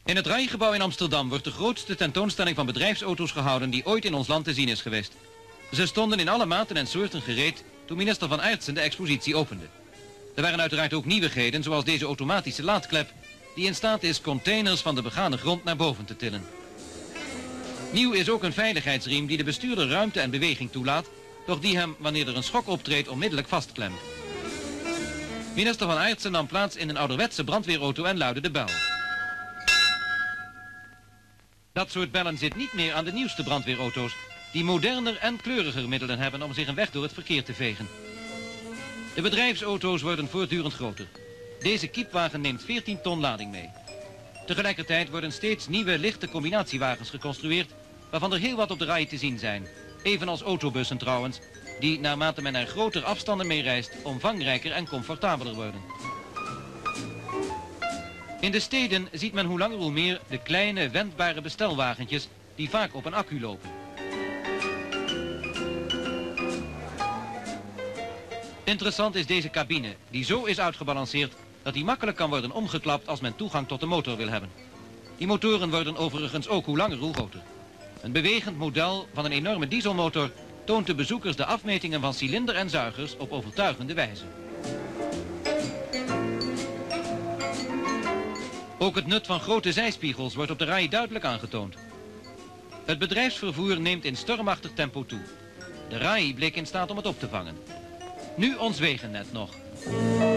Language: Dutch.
In het RAI-gebouw in Amsterdam wordt de grootste tentoonstelling van bedrijfsauto's gehouden die ooit in ons land te zien is geweest. Ze stonden in alle maten en soorten gereed toen minister Van Aertsen de expositie opende. Er waren uiteraard ook nieuwigheden, zoals deze automatische laadklep, die in staat is containers van de begane grond naar boven te tillen. Nieuw is ook een veiligheidsriem die de bestuurder ruimte en beweging toelaat, doch die hem, wanneer er een schok optreedt, onmiddellijk vastklemt. Minister Van Aertsen nam plaats in een ouderwetse brandweerauto en luidde de bel. Dat soort bellen zit niet meer aan de nieuwste brandweerauto's, die moderner en kleuriger middelen hebben om zich een weg door het verkeer te vegen. De bedrijfsauto's worden voortdurend groter. Deze kiepwagen neemt 14 ton lading mee. Tegelijkertijd worden steeds nieuwe lichte combinatiewagens geconstrueerd, waarvan er heel wat op de RAI te zien zijn. Evenals autobussen trouwens, die naarmate men er groter afstanden mee reist, omvangrijker en comfortabeler worden. In de steden ziet men hoe langer hoe meer de kleine, wendbare bestelwagentjes die vaak op een accu lopen. Interessant is deze cabine, die zo is uitgebalanceerd dat die makkelijk kan worden omgeklapt als men toegang tot de motor wil hebben. Die motoren worden overigens ook hoe langer hoe groter. Een bewegend model van een enorme dieselmotor toont de bezoekers de afmetingen van cilinder en zuigers op overtuigende wijze. Ook het nut van grote zijspiegels wordt op de RAI duidelijk aangetoond. Het bedrijfsvervoer neemt in stormachtig tempo toe. De RAI bleek in staat om het op te vangen. Nu ons wegennet nog.